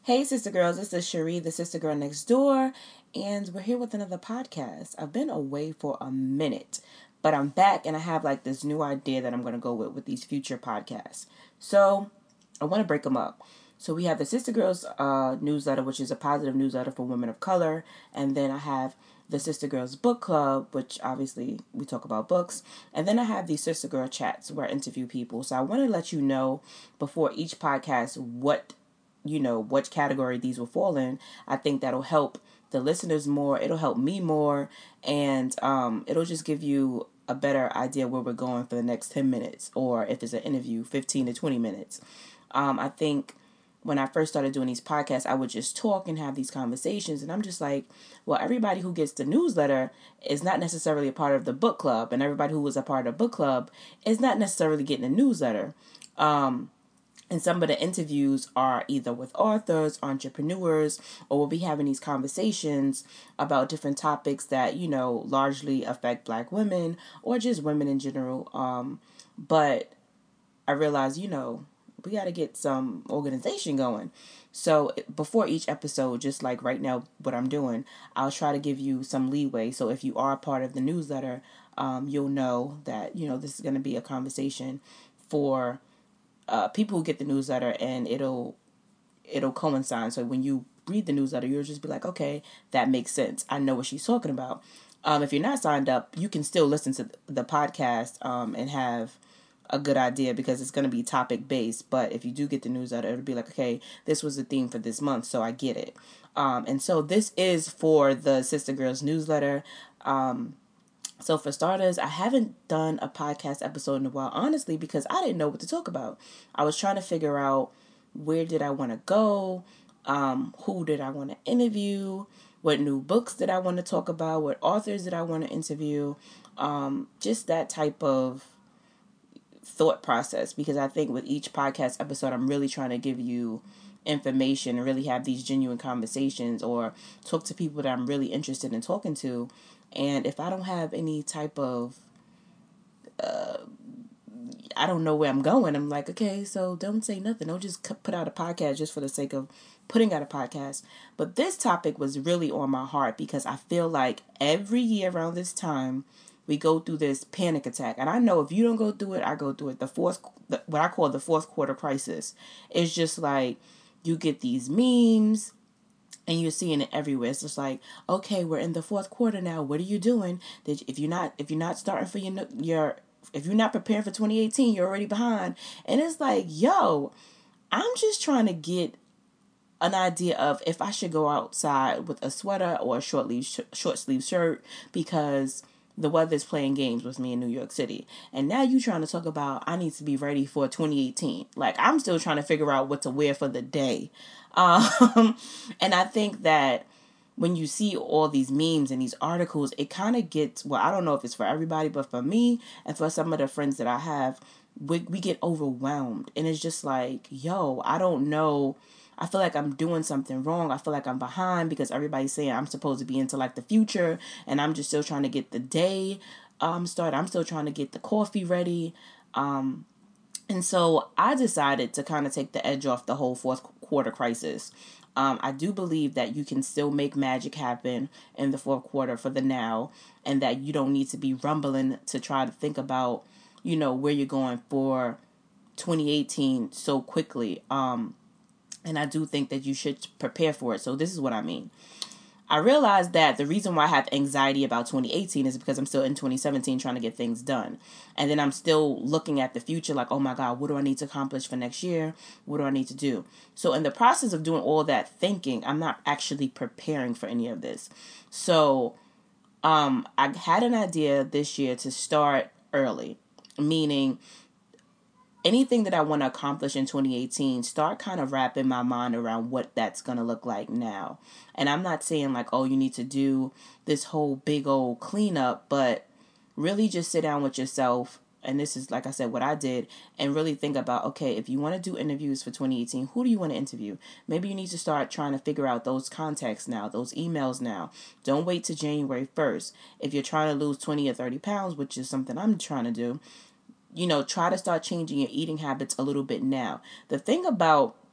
Hey, sister girls, this is Cherie, the sister girl next door, and we're here with another podcast. I've been away for a minute, but I'm back and I have like this new idea that I'm going to go with these future podcasts. So I want to break them up. So we have the Sister Girls newsletter, which is a positive newsletter for women of color, and then I have the Sister Girls Book Club, which obviously we talk about books, and then I have the Sister Girl Chats where I interview people. So I want to let you know before each podcast what category these will fall in. I think that'll help the listeners more. It'll help me more. And it'll just give you a better idea where we're going for the next 10 minutes. Or if it's an interview, 15 to 20 minutes. I think when I first started doing these podcasts, I would just talk and have these conversations. And I'm just like, well, everybody who gets the newsletter is not necessarily a part of the book club. And everybody who was a part of the book club is not necessarily getting a newsletter. And some of the interviews are either with authors, entrepreneurs, or we'll be having these conversations about different topics that, largely affect Black women or just women in general. But I realized, we got to get some organization going. So before each episode, just like right now, what I'm doing, I'll try to give you some leeway. So if you are a part of the newsletter, you'll know that, this is going to be a conversation for people who get the newsletter, and it'll coincide. So when you read the newsletter, you'll just be like, okay, that makes sense. I know what she's talking about. If you're not signed up, you can still listen to the podcast and have a good idea because it's going to be topic based. But if you do get the newsletter, it'll be like, okay, this was the theme for this month, so I get it. And so this is for the Sister Girls newsletter. So for starters, I haven't done a podcast episode in a while, honestly, because I didn't know what to talk about. I was trying to figure out where did I want to go, who did I want to interview, what new books did I want to talk about, what authors did I want to interview, just that type of thought process, because I think with each podcast episode, I'm really trying to give you information and really have these genuine conversations or talk to people that I'm really interested in talking to. And if I don't have any type of, I don't know where I'm going, I'm like, okay, so don't say nothing. Don't just put out a podcast just for the sake of putting out a podcast. But this topic was really on my heart because I feel like every year around this time, we go through this panic attack. And I know if you don't go through it, I go through it. What I call the fourth quarter crisis. It's just like you get these memes and you're seeing it everywhere. It's just like, okay, we're in the fourth quarter now. What are you doing? If you're not starting for if you're not preparing for 2018, you're already behind. And it's like, yo, I'm just trying to get an idea of if I should go outside with a sweater or a short sleeve shirt because the weather's playing games with me in New York City. And now you trying to talk about I need to be ready for 2018. Like, I'm still trying to figure out what to wear for the day. And I think that when you see all these memes and these articles, it kind of gets, well, I don't know if it's for everybody, but for me and for some of the friends that I have, we get overwhelmed. And it's just like, yo, I don't know. I feel like I'm doing something wrong. I feel like I'm behind because everybody's saying I'm supposed to be into like the future and I'm just still trying to get the day started. I'm still trying to get the coffee ready. And so I decided to kind of take the edge off the whole fourth quarter crisis. I do believe that you can still make magic happen in the fourth quarter for the now, and that you don't need to be rumbling to try to think about, where you're going for 2018 so quickly. And I do think that you should prepare for it. So this is what I mean. I realized that the reason why I have anxiety about 2018 is because I'm still in 2017 trying to get things done. And then I'm still looking at the future like, oh my God, what do I need to accomplish for next year? What do I need to do? So in the process of doing all that thinking, I'm not actually preparing for any of this. So I had an idea this year to start early, meaning anything that I want to accomplish in 2018, start kind of wrapping my mind around what that's going to look like now. And I'm not saying like, oh, you need to do this whole big old cleanup, but really just sit down with yourself. And this is, like I said, what I did, and really think about, okay, if you want to do interviews for 2018, who do you want to interview? Maybe you need to start trying to figure out those contacts now, those emails now. Don't wait till January 1st. If you're trying to lose 20 or 30 pounds, which is something I'm trying to do, try to start changing your eating habits a little bit now. The thing about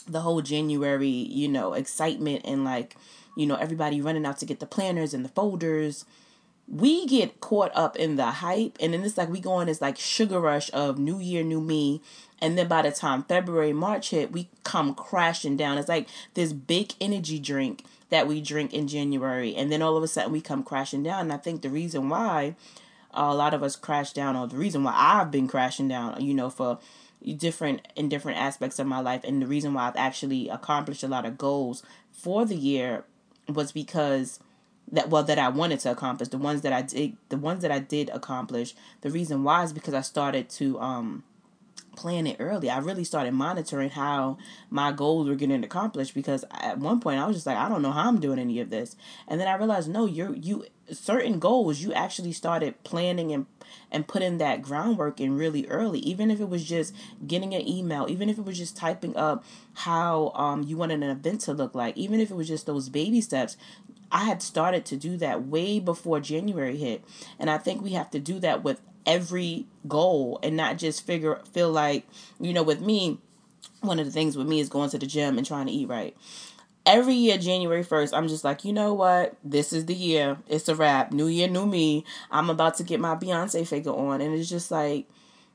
the whole January, excitement and like, everybody running out to get the planners and the folders. We get caught up in the hype, and then it's like we go on this like sugar rush of new year, new me. And then by the time February, March hit, we come crashing down. It's like this big energy drink that we drink in January. And then all of a sudden we come crashing down. And I think the reason why a lot of us crash down, or the reason why I've been crashing down, for different aspects of my life, and the reason why I've actually accomplished a lot of goals for the year was because that I wanted to accomplish, the ones that I did accomplish. The reason why is because I started to plan it early. I really started monitoring how my goals were getting accomplished, because at one point I was just like, I don't know how I'm doing any of this. And then I realized, no, you certain goals, you actually started planning and putting that groundwork in really early, even if it was just getting an email, even if it was just typing up how you wanted an event to look like, even if it was just those baby steps. I had started to do that way before January hit. And I think we have to do that with every goal, and not just feel like, with me, one of the things with me is going to the gym and trying to eat right. Every year, January 1st, I'm just like, you know what? This is the year. It's a wrap. New year, new me. I'm about to get my Beyonce figure on. And it's just like,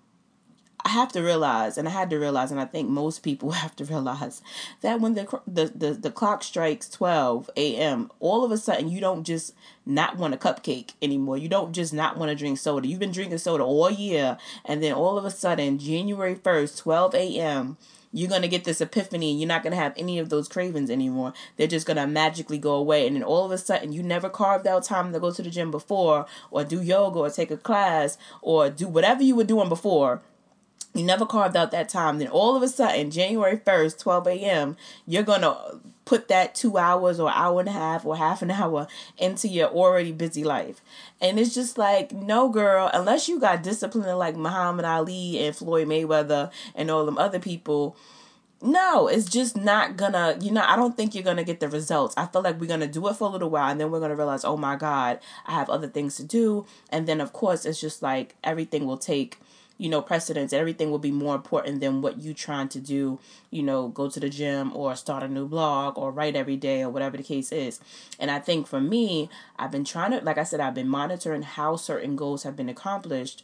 I have to realize, and I had to realize, and I think most people have to realize, that when the clock strikes 12 a.m., all of a sudden you don't just not want a cupcake anymore. You don't just not want to drink soda. You've been drinking soda all year, and then all of a sudden, January 1st, 12 a.m., you're going to get this epiphany, and you're not going to have any of those cravings anymore. They're just going to magically go away. And then all of a sudden, you never carved out time to go to the gym before, or do yoga, or take a class, or do whatever you were doing before. You never carved out that time. Then all of a sudden, January 1st, 12 a.m., you're going to put that 2 hours or hour and a half or half an hour into your already busy life. And it's just like, no, girl, unless you got discipline like Muhammad Ali and Floyd Mayweather and all them other people, no, it's just not gonna, I don't think you're gonna get the results. I feel like we're gonna do it for a little while, and then we're gonna realize, oh my God, I have other things to do. And then, of course, it's just like everything will take precedence. Everything will be more important than what you trying to do, go to the gym or start a new blog or write every day or whatever the case is. And I think for me, I've been trying to, like I said, I've been monitoring how certain goals have been accomplished,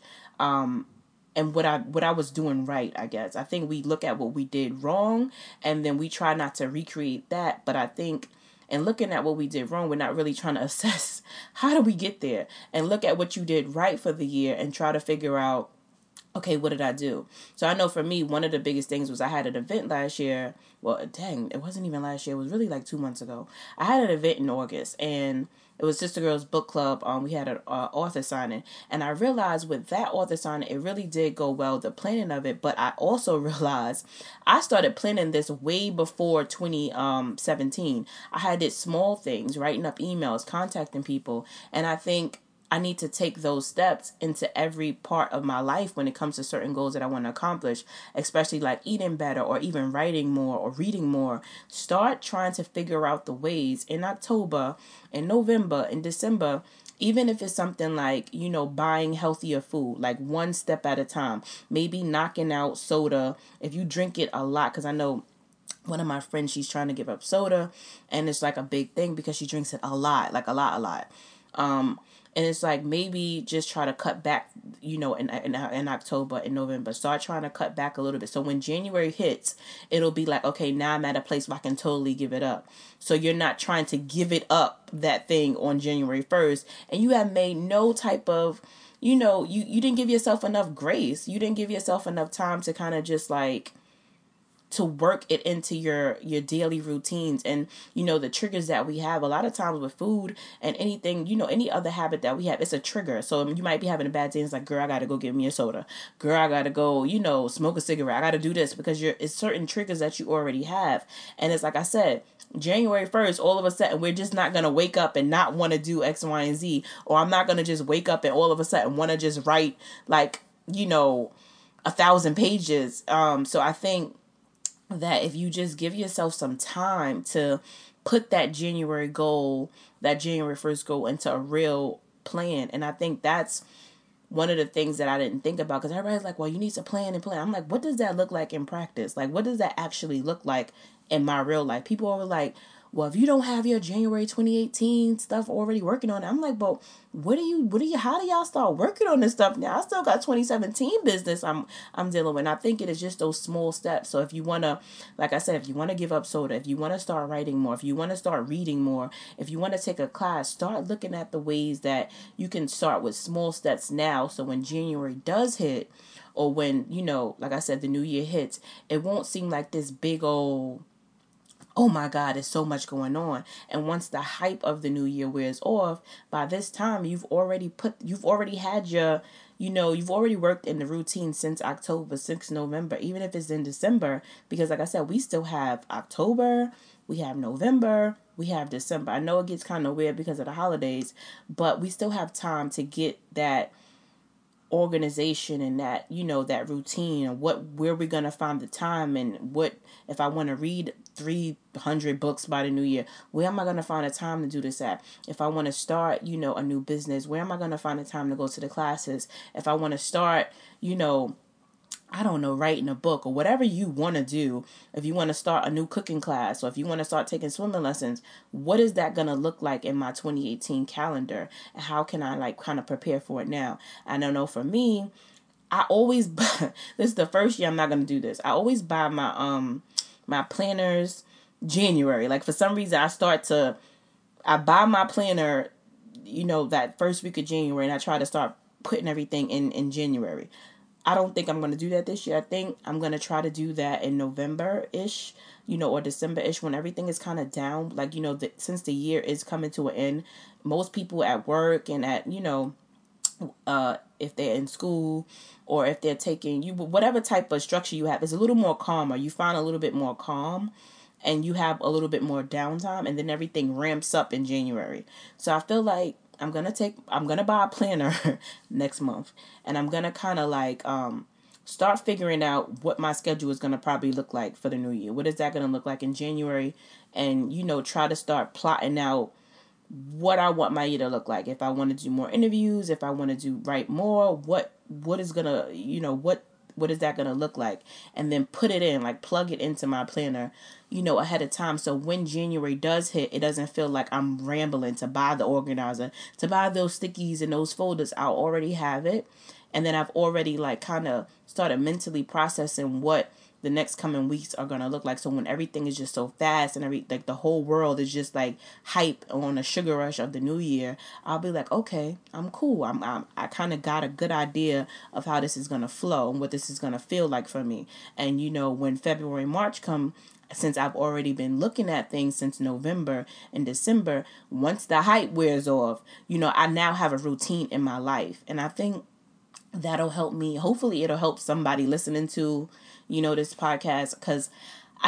and what I was doing right, I guess. I think we look at what we did wrong, and then we try not to recreate that. But I think, and looking at what we did wrong, we're not really trying to assess how do we get there, and look at what you did right for the year and try to figure out, okay, what did I do? So I know for me, one of the biggest things was I had an event last year. Well, dang, it wasn't even last year. It was really like 2 months ago. I had an event in August, and it was Sister Girls Book Club. We had an author signing. And I realized with that author signing, it really did go well, the planning of it. But I also realized I started planning this way before 2017. I had did small things, writing up emails, contacting people. And I think I need to take those steps into every part of my life when it comes to certain goals that I want to accomplish, especially like eating better or even writing more or reading more. Start trying to figure out the ways in October, in November, in December, even if it's something like, buying healthier food, like one step at a time, maybe knocking out soda if you drink it a lot, because I know one of my friends, she's trying to give up soda, and it's like a big thing because she drinks it a lot, like a lot. And it's like, maybe just try to cut back, in October and November. Start trying to cut back a little bit. So when January hits, it'll be like, okay, now I'm at a place where I can totally give it up. So you're not trying to give it up, that thing, on January 1st. And you have made no type of, you didn't give yourself enough grace. You didn't give yourself enough time to kind of just like, to work it into your daily routines. And the triggers that we have a lot of times with food and anything, any other habit that we have, it's a trigger. So you might be having a bad day, and it's like, girl, I gotta go get me a soda, girl, I gotta go smoke a cigarette, I gotta do this, because it's certain triggers that you already have. And it's like I said, January 1st, all of a sudden, we're just not going to wake up and not want to do X, Y, and Z. Or I'm not going to just wake up and all of a sudden want to just write, like, 1,000 pages. So I think that if you just give yourself some time to put that January 1st goal into a real plan. And I think that's one of the things that I didn't think about, because everybody's like, well, you need to plan and plan. I'm like, what does that look like in practice? Like, what does that actually look like in my real life? People are like, well, if you don't have your January 2018 stuff already working on it, I'm like, but how do y'all start working on this stuff now? I still got 2017 business I'm dealing with. And I think it is just those small steps. So if you want to, like I said, if you want to give up soda, if you want to start writing more, if you want to start reading more, if you want to take a class, start looking at the ways that you can start with small steps now. So when January does hit, or when, like I said, the new year hits, it won't seem like this big old, oh my God, there's so much going on. And once the hype of the new year wears off, by this time you've already had your, you've already worked in the routine since October, since November, even if it's in December, because like I said, we still have October, we have November, we have December. I know it gets kind of weird because of the holidays, but we still have time to get that organization and that, that routine, and where we're going to find the time, and what, if I want to read 300 books by the new year, where am I going to find the time to do this at? If I want to start, a new business, where am I going to find the time to go to the classes? If I want to start, I don't know, writing a book, or whatever you want to do, if you want to start a new cooking class, or if you want to start taking swimming lessons, what is that going to look like in my 2018 calendar? And how can I kind of prepare for it now? I don't know, for me, I always buy, this is the first year I'm not going to do this. I always buy my planners January. Like, for some reason, I buy my planner, that first week of January, and I try to start putting everything in January. I don't think I'm going to do that this year. I think I'm going to try to do that in November-ish, or December-ish, when everything is kind of down. Like, since the year is coming to an end, most people at work and at, if they're in school, or if they're taking whatever type of structure you have, is a little more calmer. You find a little bit more calm, and you have a little bit more downtime, and then everything ramps up in January. So I feel like I'm going to buy a planner next month, and I'm going to kind of start figuring out what my schedule is going to probably look like for the new year. What is that going to look like in January? And, try to start plotting out what I want my year to look like. If I want to do more interviews, if I want to write more, what is going to, what is that going to look like? And then put it in, plug it into my planner, ahead of time. So when January does hit, it doesn't feel like I'm rambling to buy the organizer, to buy those stickies and those folders. I already have it. And then I've already kind of started mentally processing what the next coming weeks are going to look like. So when everything is just so fast, and the whole world is just hype on a sugar rush of the new year, I'll be like, okay, I'm cool. I kind of got a good idea of how this is going to flow and what this is going to feel like for me. And when February, March come, since I've already been looking at things since November and December, once the hype wears off, I now have a routine in my life. And I think that'll help me. Hopefully it'll help somebody listening to, this podcast, because I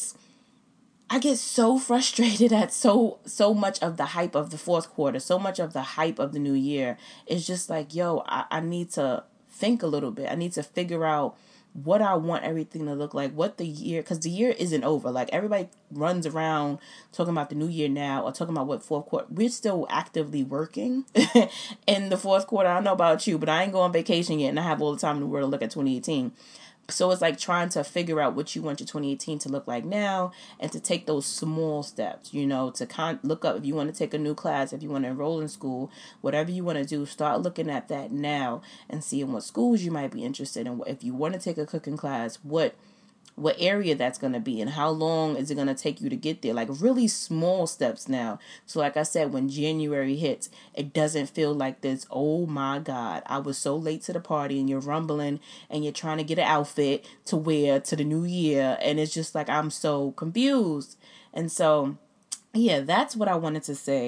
get so frustrated at so much of the hype of the fourth quarter, so much of the hype of the new year. It's just I need to think a little bit. I need to figure out what I want everything to look like, what the year, because the year isn't over. Everybody runs around talking about the new year now, or talking about what fourth quarter. We're still actively working in the fourth quarter. I don't know about you, but I ain't going on vacation yet, and I have all the time in the world to look at 2018. So it's trying to figure out what you want your 2018 to look like now, and to take those small steps, to look up if you want to take a new class, if you want to enroll in school, whatever you want to do, start looking at that now and seeing what schools you might be interested in. If you want to take a cooking class, what area that's going to be, and how long is it going to take you to get there. Really small steps now. So like I said, when January hits, it doesn't feel like this, oh my God, I was so late to the party, and you're rumbling and you're trying to get an outfit to wear to the new year. And it's just I'm so confused. And so, yeah, that's what I wanted to say.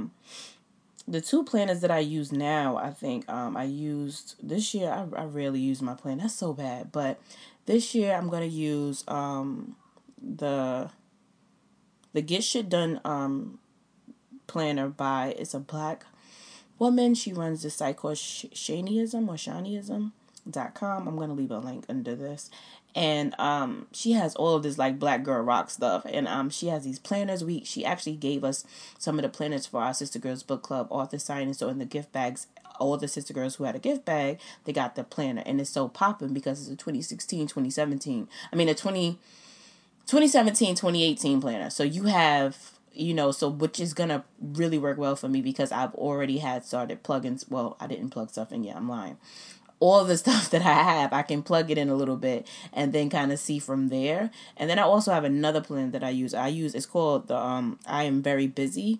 The two planners that I use now, I think I used this year. I rarely use my plan. That's so bad. But this year I'm going to use the Get Shit Done planner by, it's a black woman. She runs this site called Shaniism.com. I'm going to leave a link under this. And she has all of this black girl rock stuff. And she has these planners. She actually gave us some of the planners for our Sister Girls Book Club author signing. So in the gift bags all the sister girls who had a gift bag, they got the planner. And it's so popping because it's a 2016, 2017. I mean, a 2017, 2018 planner. So you have, so which is going to really work well for me because I've already had started plugins. Well, I didn't plug stuff in yet. I'm lying. All the stuff that I have, I can plug it in a little bit and then kind of see from there. And then I also have another plan that I use. It's called the I Am Very Busy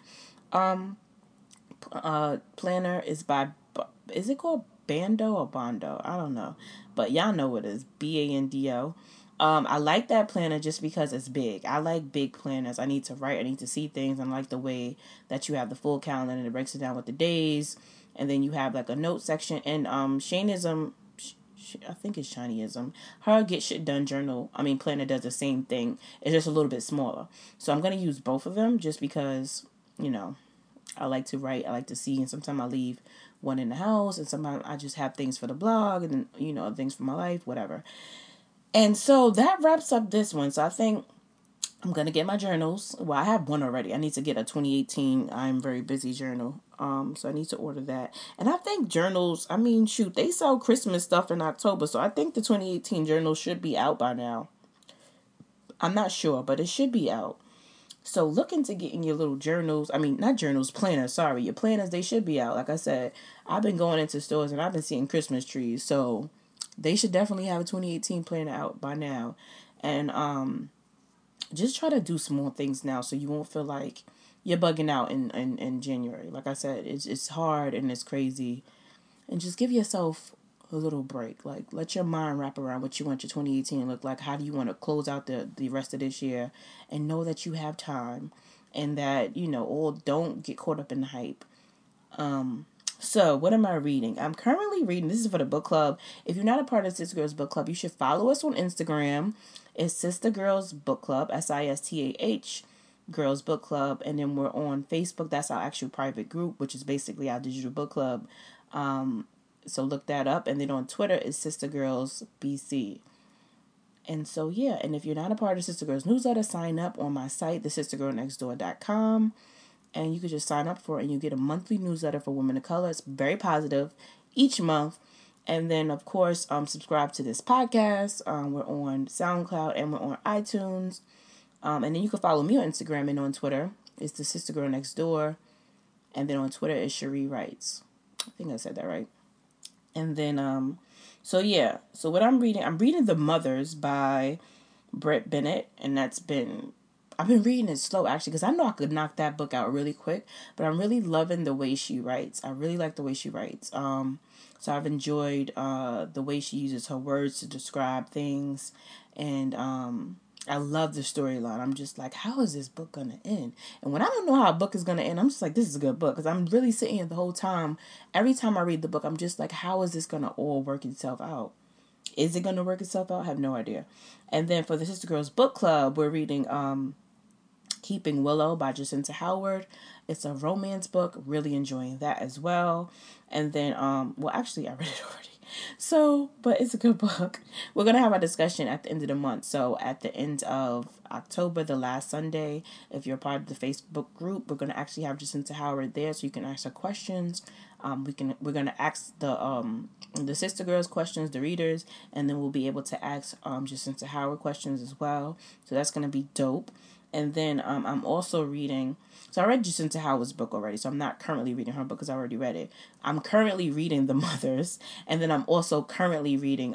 planner. Is it called Bando or Bondo? I don't know. But y'all know what it is. Bando. I like that planner just because it's big. I like big planners. I need to write. I need to see things. I like the way that you have the full calendar and it breaks it down with the days. And then you have like a note section. And Shaneism, I think it's Shinyism. Her Get Shit Done planner does the same thing. It's just a little bit smaller. So I'm going to use both of them just because, I like to write. I like to see. And sometimes I leave one in the house. And sometimes I just have things for the blog and then, things for my life, whatever. And so that wraps up this one. So I think I'm going to get my journals. Well, I have one already. I need to get a 2018 I'm Very Busy journal. So I need to order that. And I think journals, they sell Christmas stuff in October. So I think the 2018 journal should be out by now. I'm not sure, but it should be out. So look into getting your little journals. Not journals, planners. Sorry, your planners, they should be out. Like I said, I've been going into stores and I've been seeing Christmas trees. So they should definitely have a 2018 planner out by now. And just try to do small things now so you won't feel like you're bugging out in January. Like I said, it's hard and it's crazy. And just give yourself a little break. Like, let your mind wrap around what you want your 2018 to look like. How do you want to close out the rest of this year? And know that you have time. And that, don't get caught up in the hype. So, what am I reading? I'm currently reading, this is for the book club. If you're not a part of Sister Girls Book Club, you should follow us on Instagram. It's Sister Girls Book Club, SISTAH Girls Book Club. And then we're on Facebook. That's our actual private group, which is basically our digital book club. So look that up. And then on Twitter, it's Sister Girls BC. And so, yeah. And if you're not a part of Sister Girls newsletter, sign up on my site, thesistergirlnextdoor.com. And you could just sign up for it and you get a monthly newsletter for women of color. It's very positive each month. And then, of course, subscribe to this podcast. We're on SoundCloud and we're on iTunes. And then you can follow me on Instagram and on Twitter. It's the Sister Girl Next Door. And then on Twitter, it's Cherie Writes. I think I said that right. And then, so what I'm reading The Mothers by Brit Bennett. And I've been reading it slow, actually, because I know I could knock that book out really quick, but I'm really loving the way she writes. I really like the way she writes. So I've enjoyed the way she uses her words to describe things, and I love the storyline. I'm just like, how is this book going to end? And when I don't know how a book is going to end, I'm just like, this is a good book, because I'm really sitting here the whole time. Every time I read the book, I'm just like, how is this going to all work itself out? Is it going to work itself out? I have no idea. And then for the Sister Girls Book Club, we're reading Keeping Willow by Jacinta Howard. It's a romance book. Really enjoying that as well. And then, actually, I read it already. So, but it's a good book. We're going to have a discussion at the end of the month. So, at the end of October, the last Sunday, if you're part of the Facebook group, we're going to actually have Jacinta Howard there so you can ask her questions. We're going to ask the Sister Girls questions, the readers, and then we'll be able to ask Jacinta Howard questions as well. So, that's going to be dope. And then I'm also reading, so I read Jacinta Howard's book already, so I'm not currently reading her book because I already read it. I'm currently reading The Mothers, and then I'm also currently reading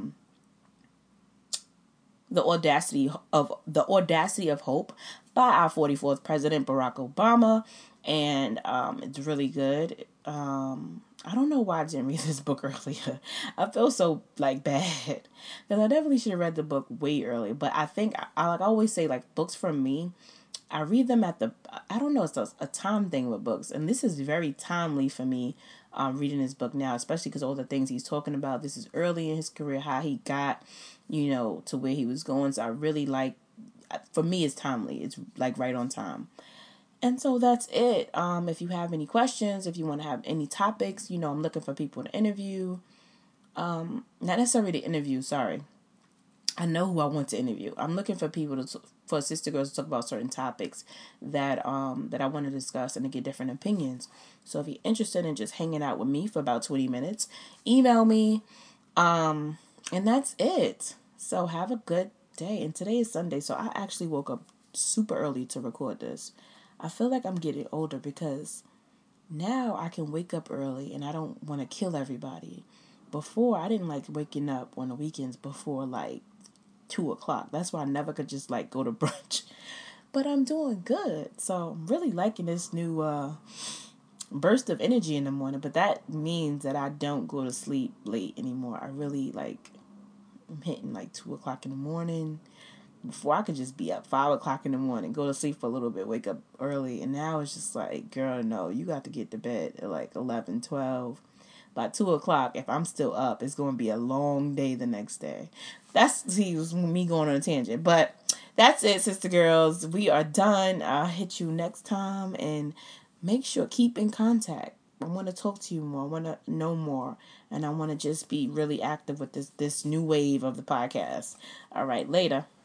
The Audacity of Hope by our 44th President, Barack Obama, and it's really good. I don't know why I didn't read this book earlier. I feel so bad because I definitely should have read the book way earlier. But I think I always say, books for me, I read them I don't know, it's a time thing with books, and this is very timely for me. Reading this book now, especially because all the things he's talking about. This is early in his career, how he got, to where he was going. So I really for me, it's timely. It's right on time. And so that's it. If you have any questions, if you want to have any topics, I'm looking for people to interview. Not necessarily to interview, sorry. I know who I want to interview. I'm looking for people for Sister Girls to talk about certain topics that I want to discuss and to get different opinions. So if you're interested in just hanging out with me for about 20 minutes, email me. And that's it. So have a good day. And today is Sunday, so I actually woke up super early to record this. I feel like I'm getting older because now I can wake up early and I don't want to kill everybody. Before, I didn't like waking up on the weekends before like 2 o'clock. That's why I never could just like go to brunch. But I'm doing good. So I'm really liking this new burst of energy in the morning. But that means that I don't go to sleep late anymore. I really like, I'm hitting like 2 o'clock in the morning. Before I could just be up 5 o'clock in the morning, go to sleep for a little bit, wake up early. And now it's just like, girl, no, you got to get to bed at like 11, 12. By 2 o'clock, if I'm still up, it's going to be a long day the next day. That's me going on a tangent. But that's it, sister girls. We are done. I'll hit you next time. And make sure, keep in contact. I want to talk to you more. I want to know more. And I want to just be really active with this new wave of the podcast. All right, later.